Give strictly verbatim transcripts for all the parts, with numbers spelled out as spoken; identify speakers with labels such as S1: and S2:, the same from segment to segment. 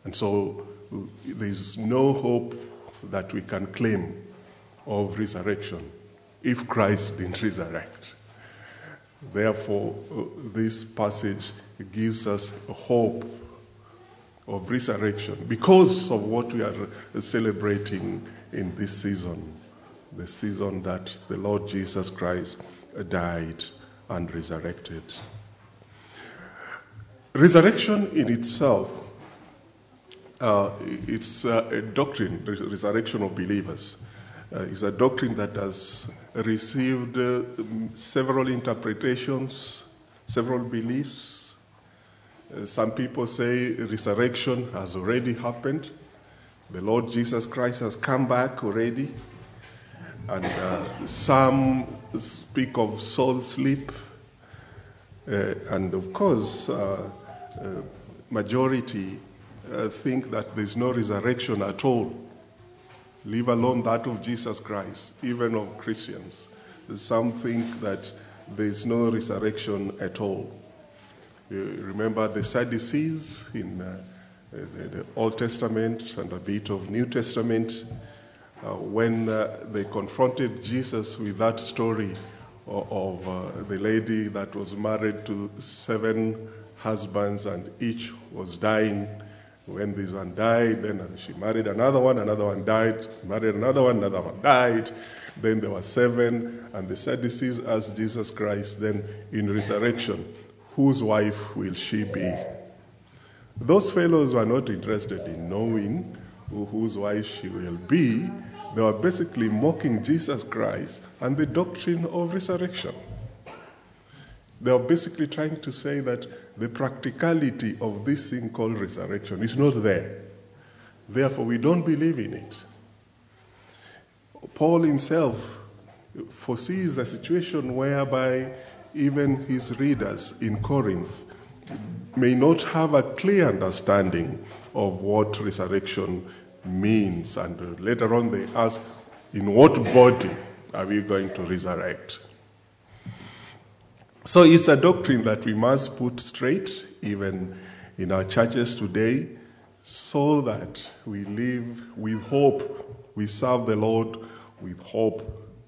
S1: And so there is no hope that we can claim of resurrection if Christ didn't resurrect. Therefore, this passage gives us a hope of resurrection because of what we are celebrating in this season, the season that the Lord Jesus Christ died and resurrected. Resurrection in itself, uh, it's uh, a doctrine, the resurrection of believers. Uh, is a doctrine that has received uh, several interpretations, several beliefs. Uh, some people say resurrection has already happened. The Lord Jesus Christ has come back already. And uh, some speak of soul sleep. Uh, and of course, uh, uh, majority uh, think that there's no resurrection at all, leave alone that of Jesus Christ, even of Christians. Some think that there's no resurrection at all. You remember the Sadducees in uh, the, the Old Testament and a bit of New Testament, uh, when uh, they confronted Jesus with that story of, of uh, the lady that was married to seven husbands and each was dying. When this one died, then she married another one, another one died, married another one, another one died. Then there were seven, and the Sadducees asked Jesus Christ, then in resurrection, whose wife will she be? Those fellows were not interested in knowing who, whose wife she will be. They were basically mocking Jesus Christ and the doctrine of resurrection. They were basically trying to say that the practicality of this thing called resurrection is not there. Therefore, we don't believe in it. Paul himself foresees a situation whereby even his readers in Corinth may not have a clear understanding of what resurrection means. And later on they ask, in what body are we going to resurrect? So it's a doctrine that we must put straight, even in our churches today, so that we live with hope. We serve the Lord with hope.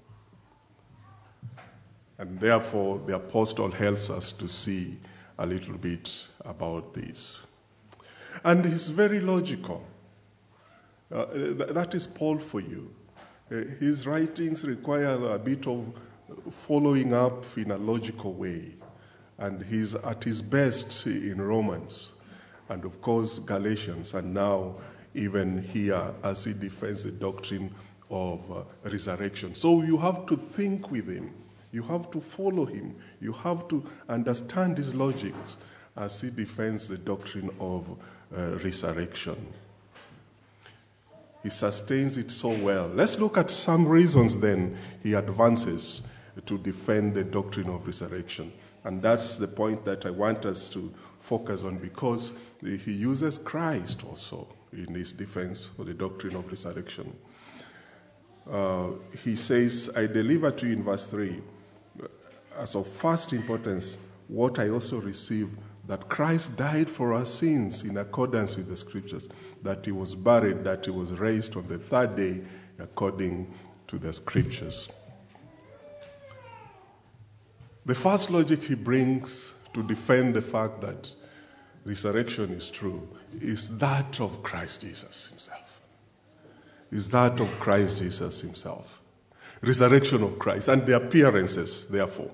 S1: And therefore, the apostle helps us to see a little bit about this. And it's very logical. Uh, th- that is Paul for you. Uh, his writings require a bit of following up in a logical way. And he's at his best in Romans, and of course Galatians, and now even here as he defends the doctrine of uh, resurrection. So you have to think with him. You have to follow him. You have to understand his logics as he defends the doctrine of uh, resurrection. He sustains it so well. Let's look at some reasons then he advances to defend the doctrine of resurrection. And that's the point that I want us to focus on, because he uses Christ also in his defense for the doctrine of resurrection. Uh, he says, I deliver to you in verse three, as of first importance, what I also received, that Christ died for our sins in accordance with the scriptures, that he was buried, that he was raised on the third day according to the scriptures. The first logic he brings to defend the fact that resurrection is true is that of Christ Jesus himself. Is that of Christ Jesus himself. Resurrection of Christ and the appearances, therefore.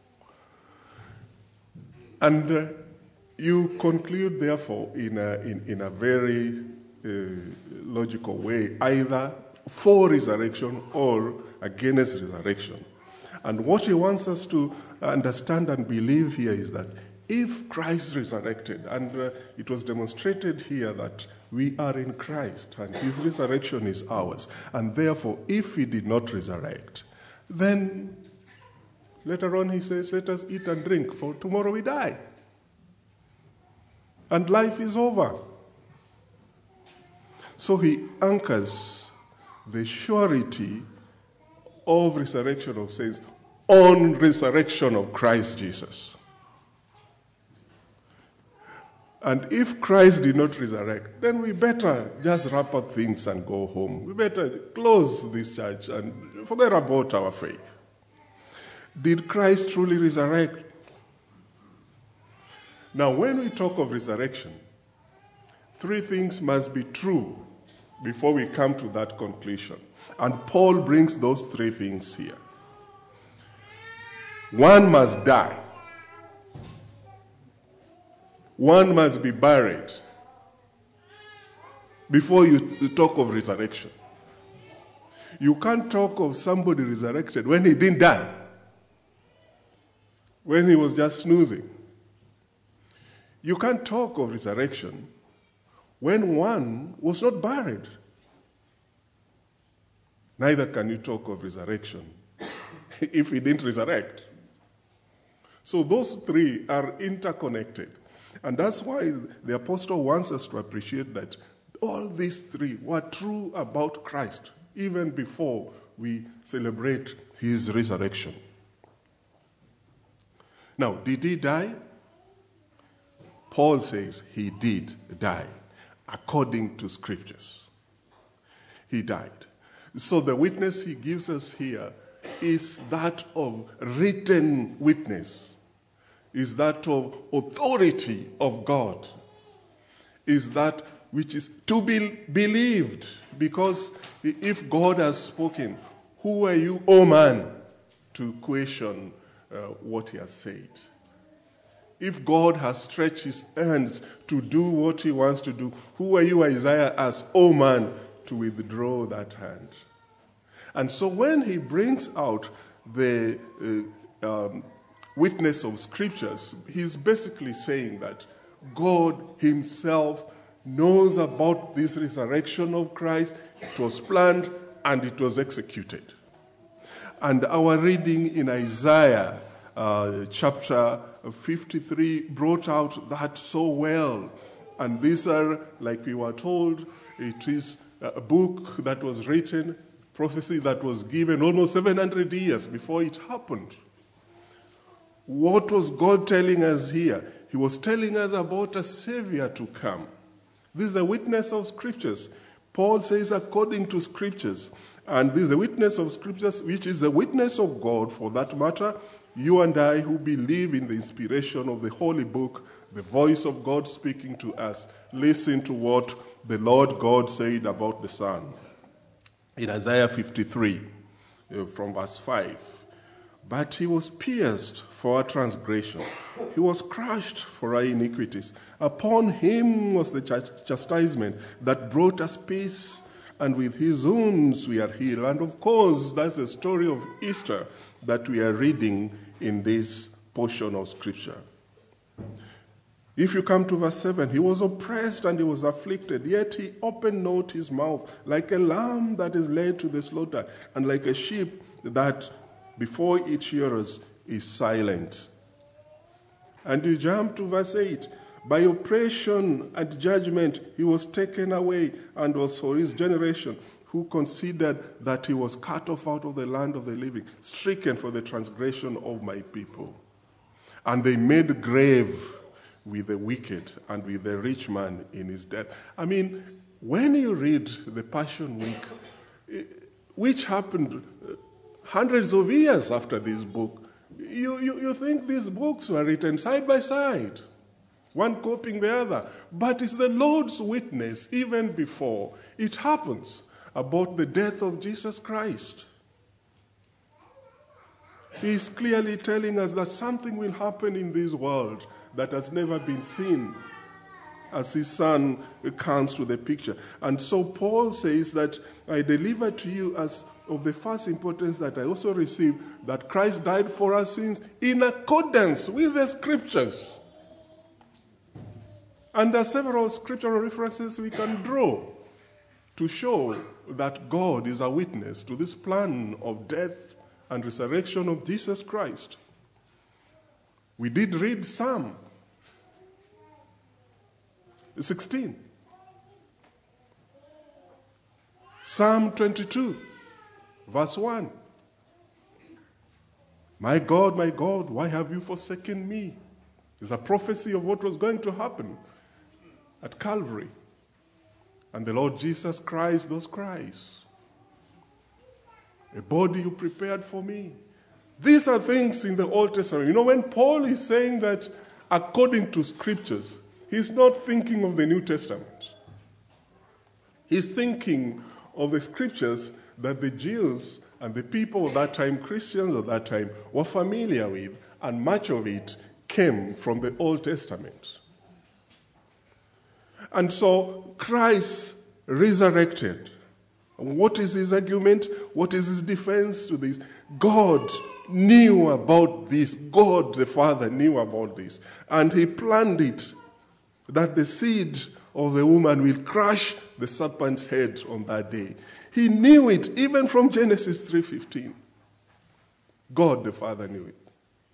S1: And uh, you conclude, therefore, in a, in, in a very uh, logical way, either for resurrection or against resurrection. And what he wants us to understand and believe here is that if Christ resurrected, and uh, it was demonstrated here that we are in Christ and his resurrection is ours, and therefore if he did not resurrect, then later on he says, let us eat and drink, for tomorrow we die. And life is over. So he anchors the surety of resurrection of saints on resurrection of Christ Jesus. And if Christ did not resurrect, then we better just wrap up things and go home. We better close this church and forget about our faith. Did Christ truly resurrect? Now, when we talk of resurrection, three things must be true before we come to that conclusion. And Paul brings those three things here. One must die. One must be buried before you talk of resurrection. You can't talk of somebody resurrected when he didn't die, when he was just snoozing. You can't talk of resurrection when one was not buried. Neither can you talk of resurrection if he didn't resurrect. So those three are interconnected. And that's why the apostle wants us to appreciate that all these three were true about Christ, even before we celebrate his resurrection. Now, did he die? Paul says he did die, according to scriptures. He died. So the witness he gives us here is that of written witness, is that of authority of God, is that which is to be believed. Because if God has spoken, who are you, O man, to question uh, what he has said? If God has stretched his hands to do what he wants to do, who are you, Isaiah, as, O man, to withdraw that hand? And so when he brings out the uh, um, witness of scriptures, he's basically saying that God himself knows about this resurrection of Christ. It was planned and it was executed. And our reading in Isaiah uh, chapter fifty-three brought out that so well. And these are, like we were told, it is a book that was written, prophecy that was given almost seven hundred years before it happened. What was God telling us here? He was telling us about a Savior to come. This is a witness of Scriptures. Paul says according to Scriptures. And this is a witness of Scriptures, which is the witness of God, for that matter. You and I who believe in the inspiration of the Holy Book, the voice of God speaking to us, listen to what the Lord God said about the Son. In Isaiah fifty-three, from verse five. But he was pierced for our transgression. He was crushed for our iniquities. Upon him was the chastisement that brought us peace, and with his wounds we are healed. And of course, that's the story of Easter that we are reading in this portion of Scripture. If you come to verse seven, he was oppressed and he was afflicted, yet he opened not his mouth, like a lamb that is led to the slaughter, and like a sheep that before its shearers is silent. And you jump to verse eight. By oppression and judgment he was taken away, and was for his generation, who considered that he was cut off out of the land of the living, stricken for the transgression of my people. And they made grave with the wicked and with the rich man in his death. I mean, when you read the Passion Week, which happened hundreds of years after this book, you, you, you think these books were written side by side, one copying the other. But it's the Lord's witness, even before it happens, about the death of Jesus Christ. He is clearly telling us that something will happen in this world that has never been seen as his Son comes to the picture. And so Paul says that I deliver to you as of the first importance that I also received, that Christ died for our sins in accordance with the Scriptures. And there are several scriptural references we can draw to show that God is a witness to this plan of death and resurrection of Jesus Christ. We did read Psalm sixteen. Psalm twenty-two, verse one. My God, my God, why have you forsaken me? It's a prophecy of what was going to happen. at Calvary. And the Lord Jesus cries those cries. A body you prepared for me. These are things in the Old Testament. You know, when Paul is saying that according to scriptures, he's not thinking of the New Testament. He's thinking of the scriptures that the Jews and the people of that time, Christians of that time, were familiar with, and much of it came from the Old Testament. And so Christ resurrected. What is his argument? What is his defense to this? God knew about this. God the Father knew about this. And he planned it, that the seed of the woman will crush the serpent's head on that day. He knew it even from Genesis three fifteen. God the Father knew it.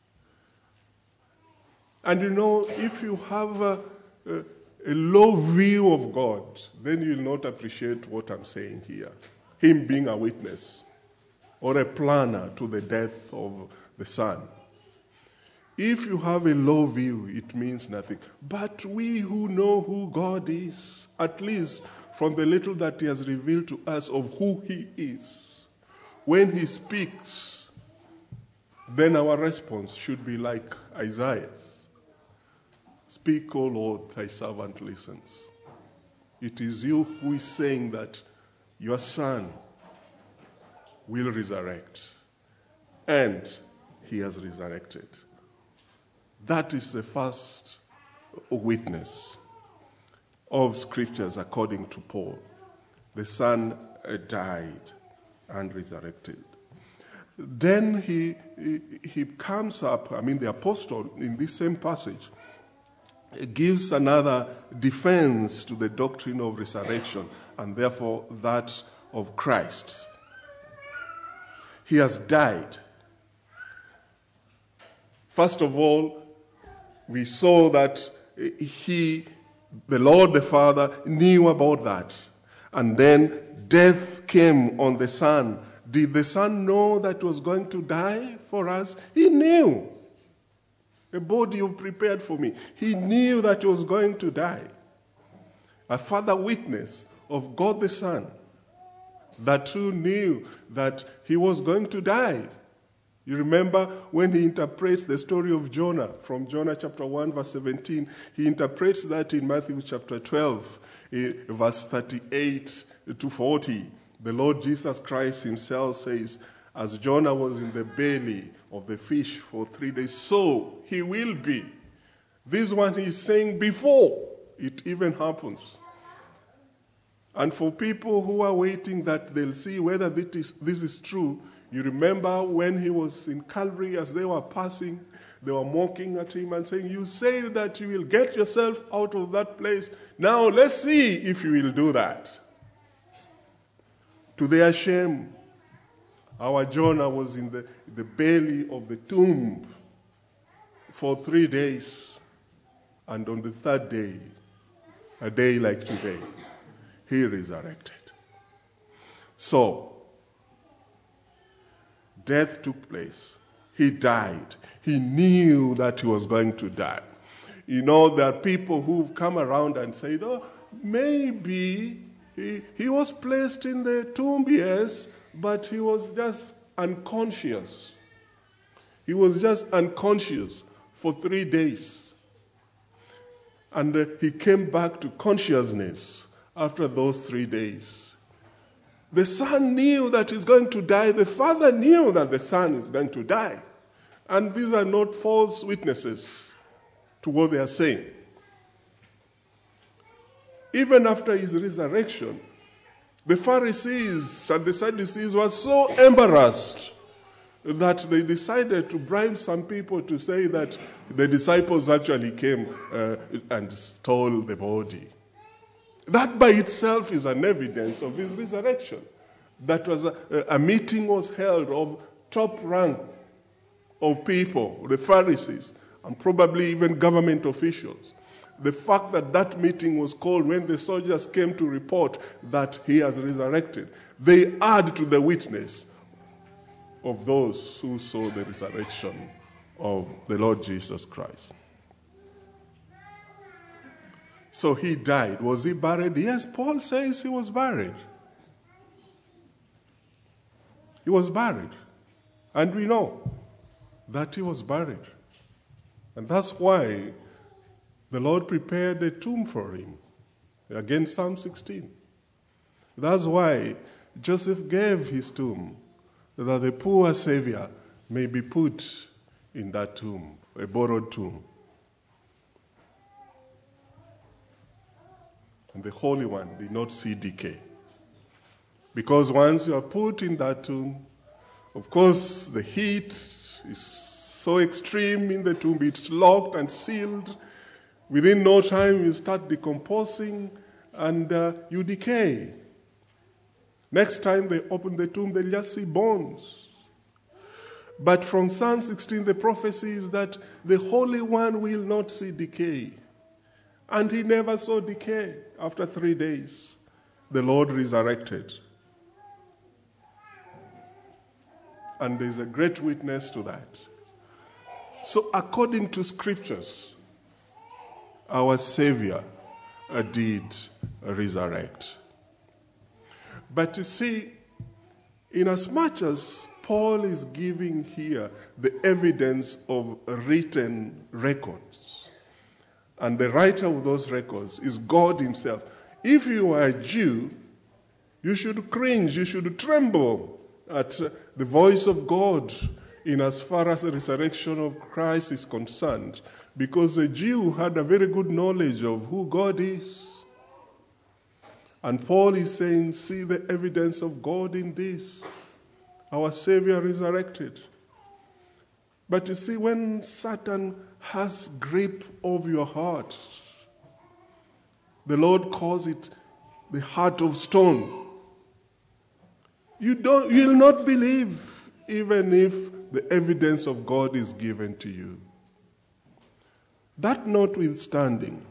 S1: And you know, if you have a, a, a low view of God, then you'll not appreciate what I'm saying here. Him being a witness or a planner to the death of the Son. If you have a low view, it means nothing. But we who know who God is, at least from the little that he has revealed to us of who he is, when he speaks, then our response should be like Isaiah's. Speak, O Lord, thy servant listens. It is you who is saying that your Son will resurrect. And he has resurrected. That is the first witness of scriptures according to Paul. The Son died and resurrected. Then he, he, he comes up, I mean the apostle in this same passage, gives another defense to the doctrine of resurrection and therefore that of Christ. He has died. First of all, we saw that he, the Lord the Father, knew about that. And then death came on the Son. Did the Son know that he was going to die for us? He knew. A body you've prepared for me. He knew that he was going to die. A further witness of God the Son, that too knew that he was going to die. You remember when he interprets the story of Jonah from Jonah chapter one, verse seventeen, he interprets that in Matthew chapter twelve, verse thirty-eight to forty. The Lord Jesus Christ himself says, as Jonah was in the belly of the fish for three days, so he will be. This one he's saying before it even happens. And for people who are waiting that they'll see whether this is, this is true, you remember when he was in Calvary, as they were passing, they were mocking at him and saying, you say that you will get yourself out of that place. Now let's see if you will do that. To their shame, our Jonah was in the, the belly of the tomb for three days. And on the third day, a day like today, he resurrected. So, death took place. He died. He knew that he was going to die. You know, there are people who've come around and said, oh, maybe he, he was placed in the tomb, yes, but he was just unconscious. He was just unconscious for three days. And uh, he came back to consciousness after those three days. The Son knew that he's going to die. The Father knew that the Son is going to die. And these are not false witnesses to what they are saying. Even after his resurrection, the Pharisees and the Sadducees were so embarrassed that they decided to bribe some people to say that the disciples actually came uh, and stole the body. That by itself is an evidence of his resurrection. That was a, a meeting was held of top rank of people, the Pharisees, and probably even government officials. The fact that that meeting was called when the soldiers came to report that he has resurrected, they add to the witness of those who saw the resurrection of the Lord Jesus Christ. So he died. Was he buried? Yes, Paul says he was buried. He was buried. And we know that he was buried. And that's why the Lord prepared a tomb for him. Again, Psalm sixteen. That's why Joseph gave his tomb, that the poor Savior may be put in that tomb, a borrowed tomb. And the Holy One did not see decay. Because once you are put in that tomb, of course, the heat is so extreme in the tomb, it's locked and sealed. Within no time, you start decomposing and uh, you decay. Next time they open the tomb, they'll just see bones. But from Psalm sixteen, the prophecy is that the Holy One will not see decay. And he never saw decay. After three days, the Lord resurrected. And there's a great witness to that. So according to scriptures, our Savior did resurrect. But you see, inasmuch as Paul is giving here the evidence of written records, and the writer of those records is God himself, if you are a Jew, you should cringe, you should tremble at the voice of God in as far as the resurrection of Christ is concerned, because a Jew had a very good knowledge of who God is. And Paul is saying, see the evidence of God in this. Our Savior resurrected. But you see, when Satan has grip of your heart, the Lord calls it the heart of stone. You don't, you'll not believe even if the evidence of God is given to you. That notwithstanding,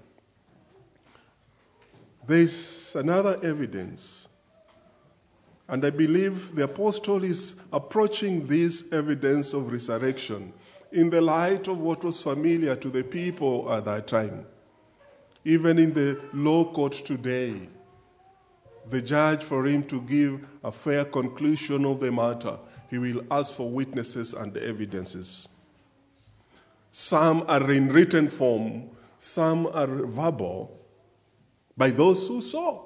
S1: there's another evidence. And I believe the apostle is approaching this evidence of resurrection in the light of what was familiar to the people at that time. Even in the law court today, the judge, for him to give a fair conclusion of the matter, he will ask for witnesses and evidences. Some are in written form, some are verbal, by those who saw.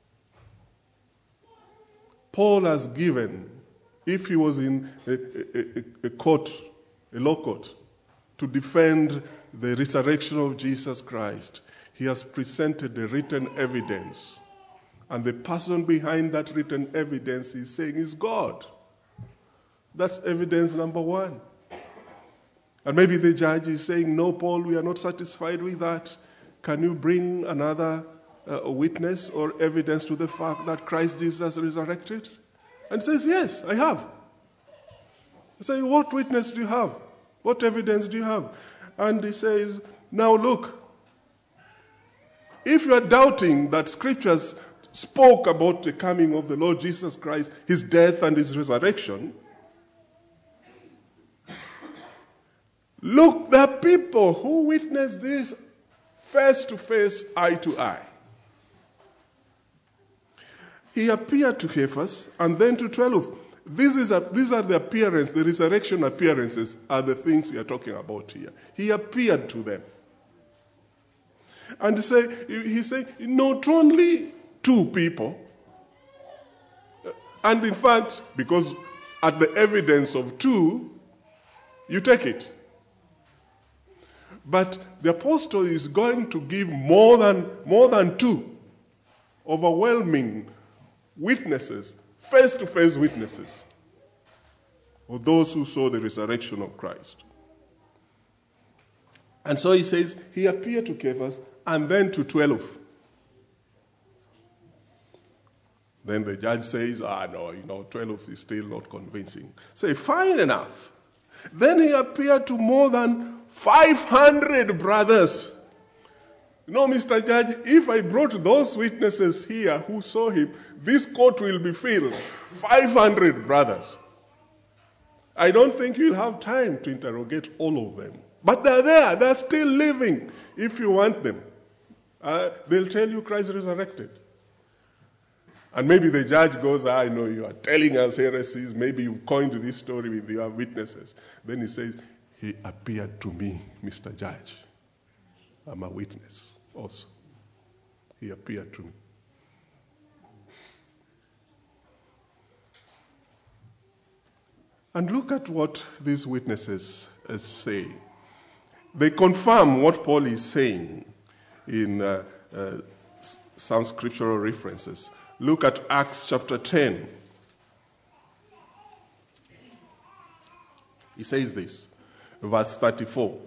S1: Paul has given, if he was in a, a, a court, a law court, to defend the resurrection of Jesus Christ, he has presented the written evidence. And the person behind that written evidence is saying is God. That's evidence number one. And maybe the judge is saying, no, Paul, we are not satisfied with that. Can you bring another uh, witness or evidence to the fact that Christ Jesus resurrected? And says, yes, I have. I say, what witness do you have? What evidence do you have? And he says, now look, if you are doubting that scriptures spoke about the coming of the Lord Jesus Christ, his death and his resurrection, look, there are people who witnessed this face to face, eye to eye. He appeared to Cephas and then to twelve. This is a, these are the appearance, the resurrection appearances are the things we are talking about here. He appeared to them. And say, he said, not only two people, and in fact, because at the evidence of two, you take it. But the apostle is going to give more than, more than two overwhelming witnesses, face-to-face witnesses of those who saw the resurrection of Christ. And so he says, he appeared to Cephas and then to twelve. Then the judge says, ah, no, you know, twelve is still not convincing. Say, fine enough. Then he appeared to more than five hundred brothers. You know, Mister Judge, if I brought those witnesses here who saw him, this court will be filled. five hundred brothers. I don't think you'll have time to interrogate all of them. But they're there. They're still living if you want them. Uh, they'll tell you Christ resurrected. And maybe the judge goes, I know you are telling us heresies. Maybe you've coined this story with your witnesses. Then he says, he appeared to me, Mister Judge. I'm a witness also. He appeared to me. And look at what these witnesses say. They confirm what Paul is saying in uh, uh, some scriptural references. Look at Acts chapter ten. He says this, verse thirty-four.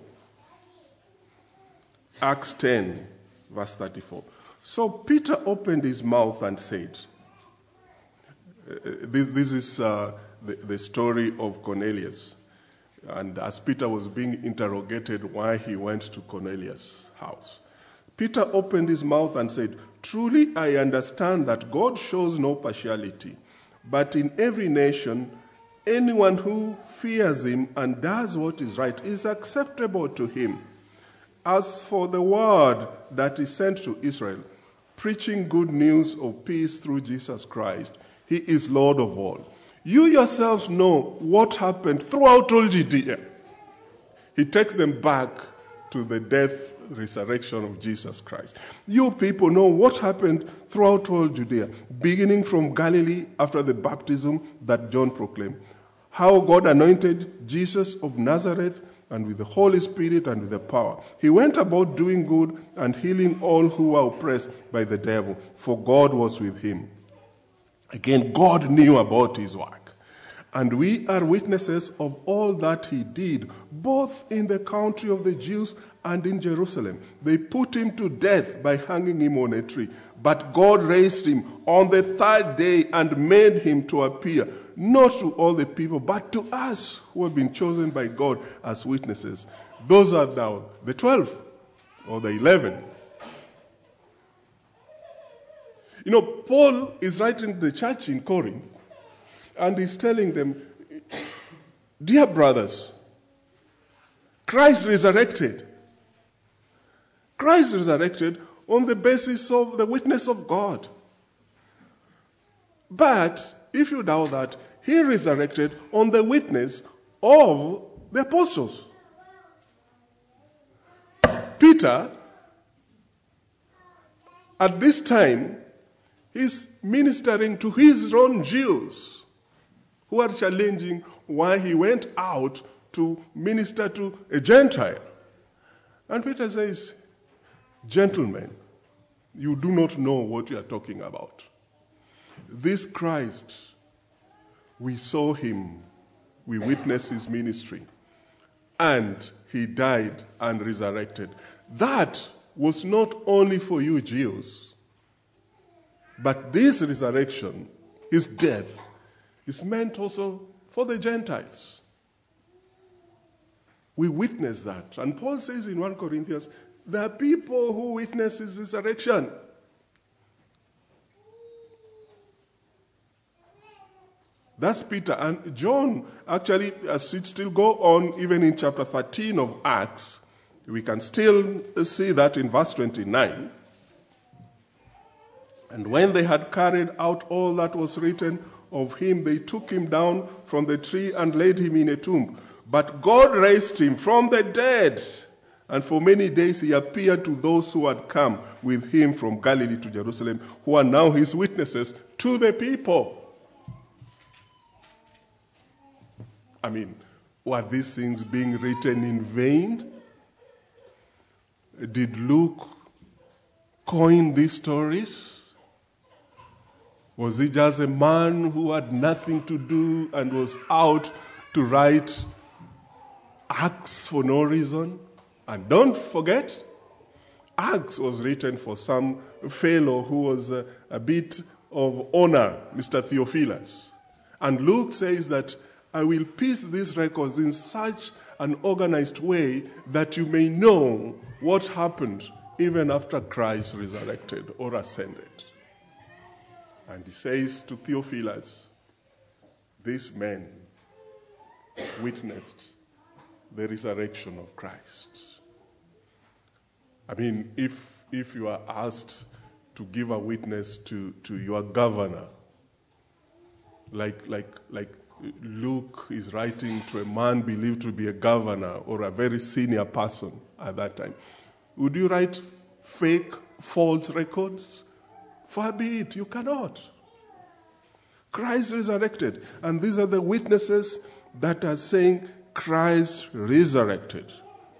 S1: Acts ten, verse thirty-four. So Peter opened his mouth and said, uh, this, this is uh, the, the story of Cornelius. And as Peter was being interrogated why he went to Cornelius' house, Peter opened his mouth and said, truly I understand that God shows no partiality, but in every nation, anyone who fears him and does what is right is acceptable to him. As for the word that is sent to Israel, preaching good news of peace through Jesus Christ, he is Lord of all. You yourselves know what happened throughout all Judea. He takes them back to the death, resurrection of Jesus Christ. You people know what happened throughout all Judea, beginning from Galilee after the baptism that John proclaimed. How God anointed Jesus of Nazareth and with the Holy Spirit and with the power. He went about doing good and healing all who were oppressed by the devil, for God was with him. Again, God knew about his work. And we are witnesses of all that he did, both in the country of the Jews and in Jerusalem. They put him to death by hanging him on a tree. But God raised him on the third day and made him to appear, not to all the people, but to us who have been chosen by God as witnesses. Those are now the twelve or the eleven. You know, Paul is writing to the church in Corinth, and he's telling them, dear brothers, Christ resurrected. Christ resurrected on the basis of the witness of God. But if you doubt that, he resurrected on the witness of the apostles. Peter, at this time, is ministering to his own Jews who are challenging why he went out to minister to a Gentile. And Peter says, gentlemen, you do not know what you are talking about. This Christ, we saw him, we witnessed his ministry, and he died and resurrected. That was not only for you Jews, but this resurrection, his death, is meant also for the Gentiles. We witness that. And Paul says in First Corinthians, there are people who witness his resurrection. That's Peter. And John, actually, as it still go on, even in chapter thirteen of Acts, we can still see that in verse twenty-nine. And when they had carried out all that was written of him, they took him down from the tree and laid him in a tomb. But God raised him from the dead, and for many days he appeared to those who had come with him from Galilee to Jerusalem, who are now his witnesses to the people. I mean, were these things being written in vain? Did Luke coin these stories? Was he just a man who had nothing to do and was out to write Acts for no reason? And don't forget, Acts was written for some fellow who was a, a bit of honor, Mister Theophilus. And Luke says that I will piece these records in such an organized way that you may know what happened even after Christ resurrected or ascended. And he says to Theophilus, these men witnessed the resurrection of Christ. I mean, if if you are asked to give a witness to, to your governor, like, like, like Luke is writing to a man believed to be a governor or a very senior person at that time, would you write fake, false records? Far be it, you cannot. Christ resurrected. And these are the witnesses that are saying Christ resurrected.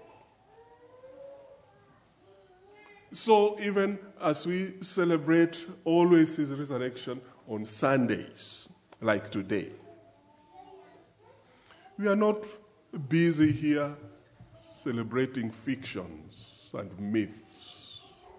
S1: So even as we celebrate always his resurrection on Sundays, like today, we are not busy here celebrating fictions and myths.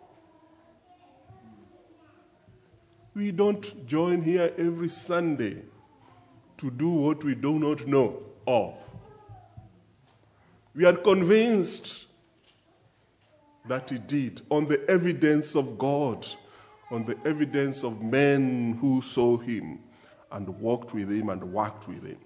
S1: We don't join here every Sunday to do what we do not know of. We are convinced that he did, on the evidence of God, on the evidence of men who saw him and walked with him and worked with him.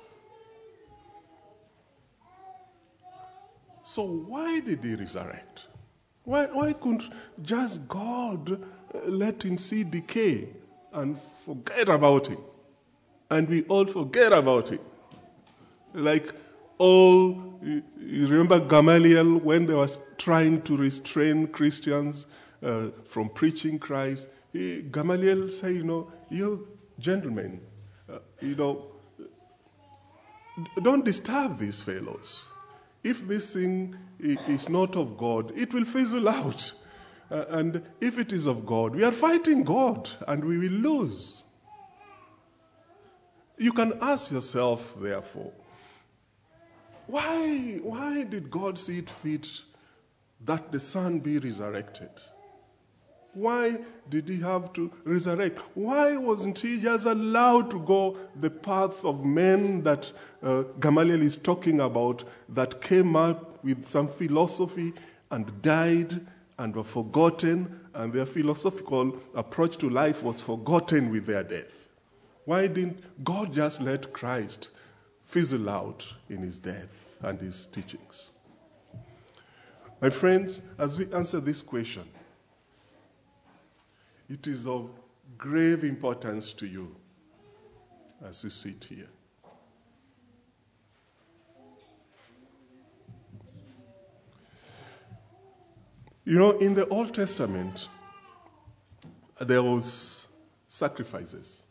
S1: So why did he resurrect? Why, why couldn't just God let him see decay and forget about him? And we all forget about it. Like all, you, you remember Gamaliel when they was trying to restrain Christians uh, from preaching Christ. He, Gamaliel said, you know, you gentlemen, uh, you know, don't disturb these fellows. If this thing is not of God, it will fizzle out. Uh, and if it is of God, we are fighting God and we will lose. You can ask yourself, therefore, why, why did God see it fit that the Son be resurrected? Why did he have to resurrect? Why wasn't he just allowed to go the path of men that uh, Gamaliel is talking about, that came up with some philosophy and died and were forgotten, and their philosophical approach to life was forgotten with their death? Why didn't God just let Christ fizzle out in his death and his teachings? My friends, as we answer this question, it is of grave importance to you as you sit here. You know, in the Old Testament, there was sacrifices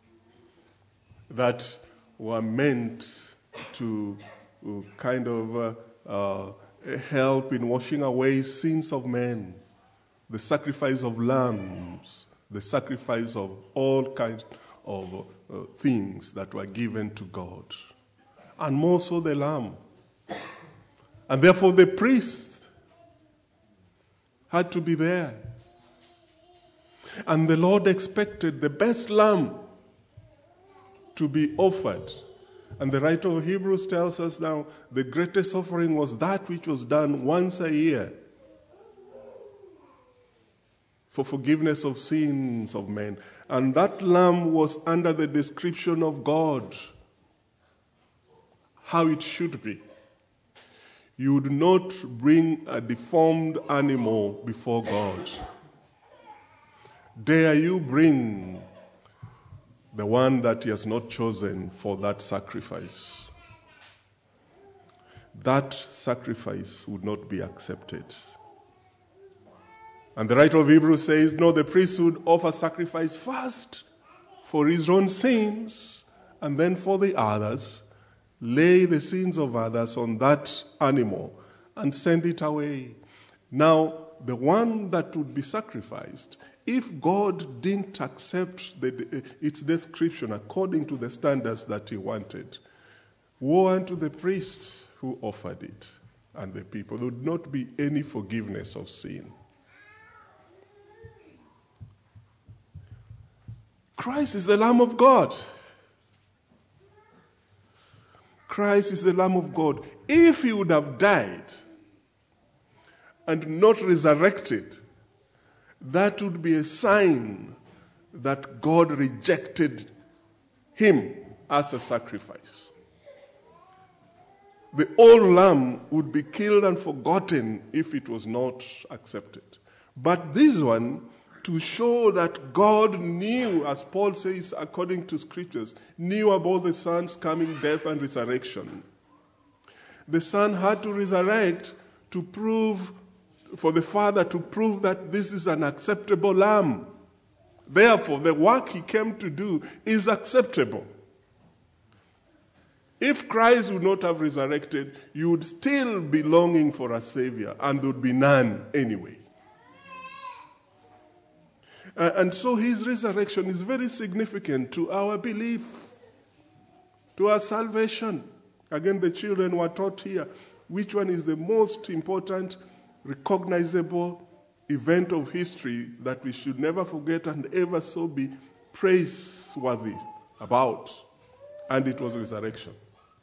S1: that were meant to uh, kind of uh, uh, help in washing away sins of men. The sacrifice of lambs, the sacrifice of all kinds of uh, things that were given to God. And more so the lamb. And therefore the priest had to be there. And the Lord expected the best lamb to be offered. And the writer of Hebrews tells us now the greatest offering was that which was done once a year for forgiveness of sins of men. And that lamb was under the description of God, how it should be. You would not bring a deformed animal before God. Dare you bring the one that he has not chosen for that sacrifice? That sacrifice would not be accepted. And the writer of Hebrews says, no, the priest would offer sacrifice first for his own sins, and then for the others, lay the sins of others on that animal and send it away. Now, the one that would be sacrificed, if God didn't accept the, its description according to the standards that he wanted, woe unto the priests who offered it and the people. There would not be any forgiveness of sin. Christ is the Lamb of God. Christ is the Lamb of God. If he would have died and not resurrected, that would be a sign that God rejected him as a sacrifice. The old lamb would be killed and forgotten if it was not accepted. But this one, to show that God knew, as Paul says, according to scriptures, knew about the Son's coming death and resurrection. The Son had to resurrect to prove, for the Father to prove that this is an acceptable lamb. Therefore, the work he came to do is acceptable. If Christ would not have resurrected, you would still be longing for a Savior, and there would be none anyway. Uh, and so his resurrection is very significant to our belief, to our salvation. Again, the children were taught here which one is the most important, recognizable event of history that we should never forget and ever so be praiseworthy about. And it was resurrection.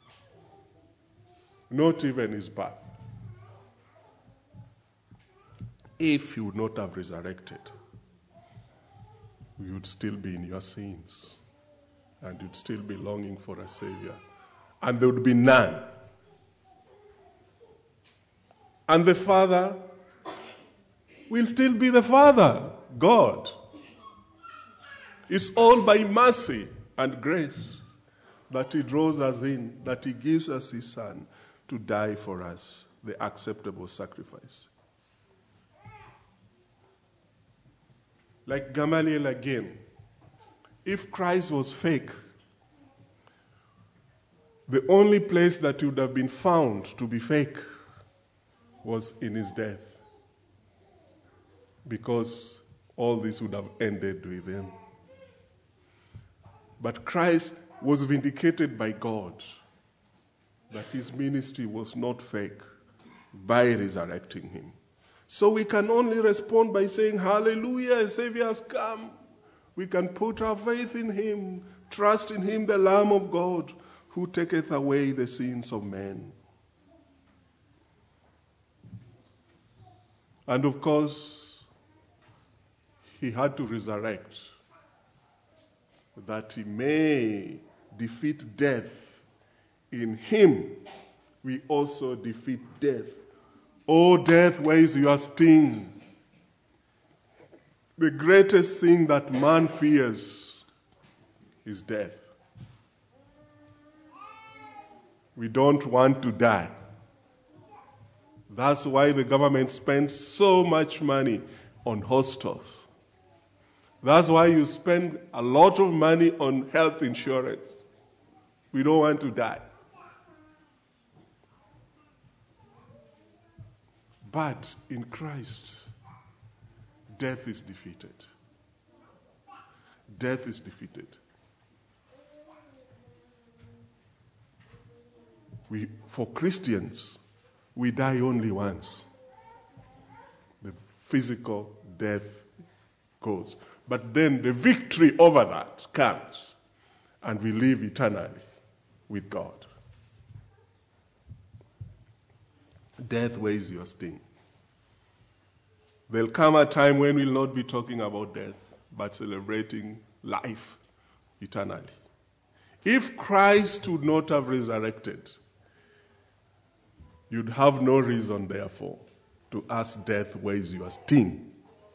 S1: Not even his birth. If you would not have resurrected, you would still be in your sins, and you'd still be longing for a Savior, and there would be none. And the Father will still be the Father, God. It's all by mercy and grace that he draws us in, that he gives us his Son to die for us, the acceptable sacrifice. Like Gamaliel again, if Christ was fake, the only place that he would have been found to be fake was in his death, because all this would have ended with him. But Christ was vindicated by God that his ministry was not fake by resurrecting him. So we can only respond by saying, hallelujah, a Savior has come. We can put our faith in him, trust in him, the Lamb of God, who taketh away the sins of men. And of course, he had to resurrect that he may defeat death. In him, we also defeat death. Oh, death, where is your sting? The greatest thing that man fears is death. We don't want to die. That's why the government spends so much money on hospitals. That's why you spend a lot of money on health insurance. We don't want to die. But in Christ, death is defeated. Death is defeated. We, for Christians, we die only once. The physical death goes. But then the victory over that comes, and we live eternally with God. Death, where is your sting? There'll come a time when we'll not be talking about death, but celebrating life eternally. If Christ would not have resurrected, you'd have no reason, therefore, to ask death, where is your sting?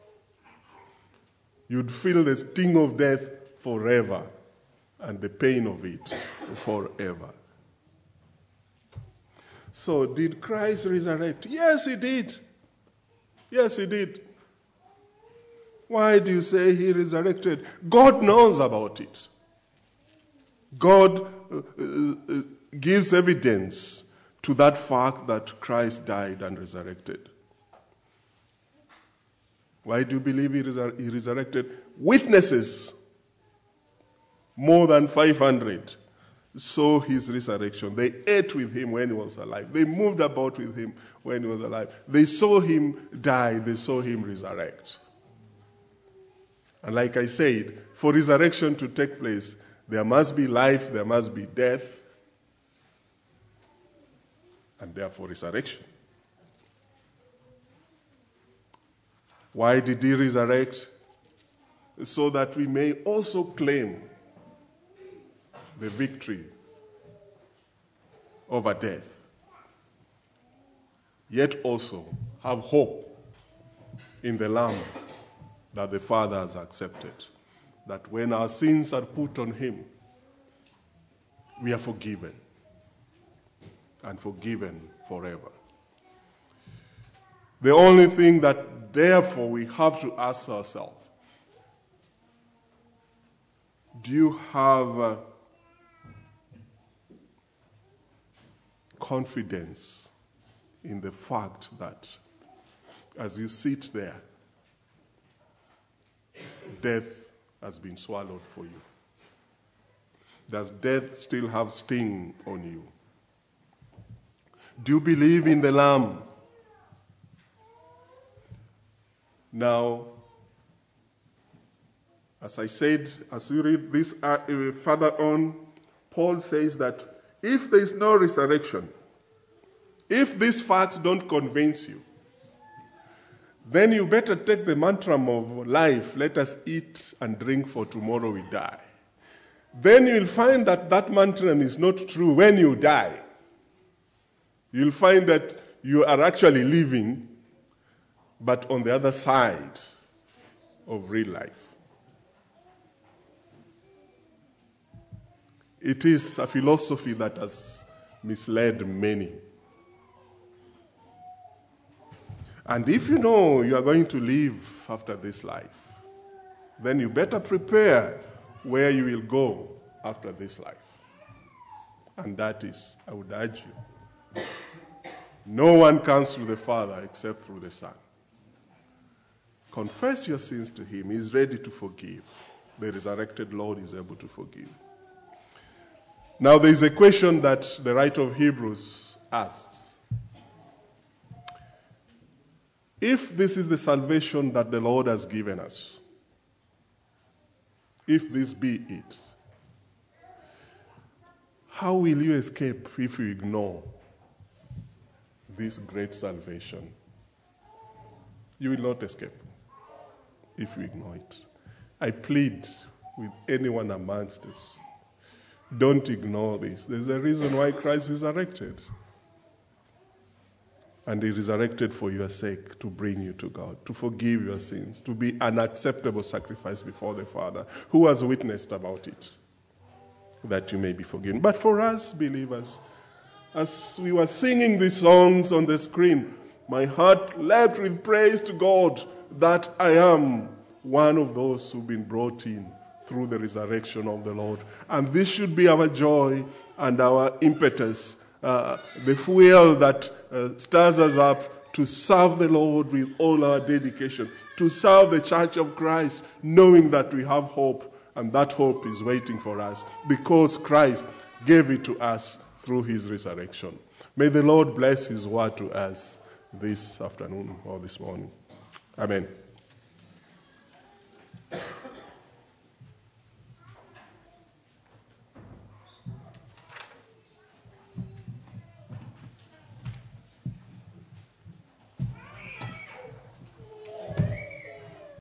S1: You'd feel the sting of death forever and the pain of it forever. So, did Christ resurrect? Yes, he did. Yes, he did. Why do you say he resurrected? God knows about it. God uh, uh, gives evidence to that fact that Christ died and resurrected. Why do you believe he, resur- he resurrected? Witnesses, more than five hundred, saw his resurrection. They ate with him when he was alive. They moved about with him when he was alive. They saw him die. They saw him resurrect. And like I said, for resurrection to take place, there must be life, there must be death, and therefore resurrection. Why did he resurrect? So that we may also claim the victory over death, yet also have hope in the Lamb that the Father has accepted. That when our sins are put on him, we are forgiven. And forgiven forever. The only thing that therefore we have to ask ourselves, do you have uh, confidence in the fact that as you sit there, death has been swallowed for you? Does death still have sting on you? Do you believe in the Lamb? Now, as I said, as we read this uh, further on, Paul says that if there is no resurrection, if these facts don't convince you, then you better take the mantra of life, let us eat and drink for tomorrow we die. Then you'll find that that mantra is not true when you die. You'll find that you are actually living, but on the other side of real life. It is a philosophy that has misled many. And if you know you are going to live after this life, then you better prepare where you will go after this life. And that is, I would urge you, no one comes to the Father except through the Son. Confess your sins to him. He is ready to forgive. The resurrected Lord is able to forgive. Now there is a question that the writer of Hebrews asks. If this is the salvation that the Lord has given us, if this be it, how will you escape if you ignore this great salvation? You will not escape if you ignore it. I plead with anyone amongst us, don't ignore this. There's a reason why Christ resurrected. And he resurrected for your sake, to bring you to God, to forgive your sins, to be an acceptable sacrifice before the Father, who has witnessed about it, that you may be forgiven. But for us believers, as we were singing these songs on the screen, my heart leapt with praise to God that I am one of those who've been brought in through the resurrection of the Lord. And this should be our joy and our impetus, uh, the fuel that uh, stirs us up to serve the Lord with all our dedication, to serve the Church of Christ, knowing that we have hope, and that hope is waiting for us because Christ gave it to us through his resurrection. May the Lord bless his word to us this afternoon or this morning. Amen.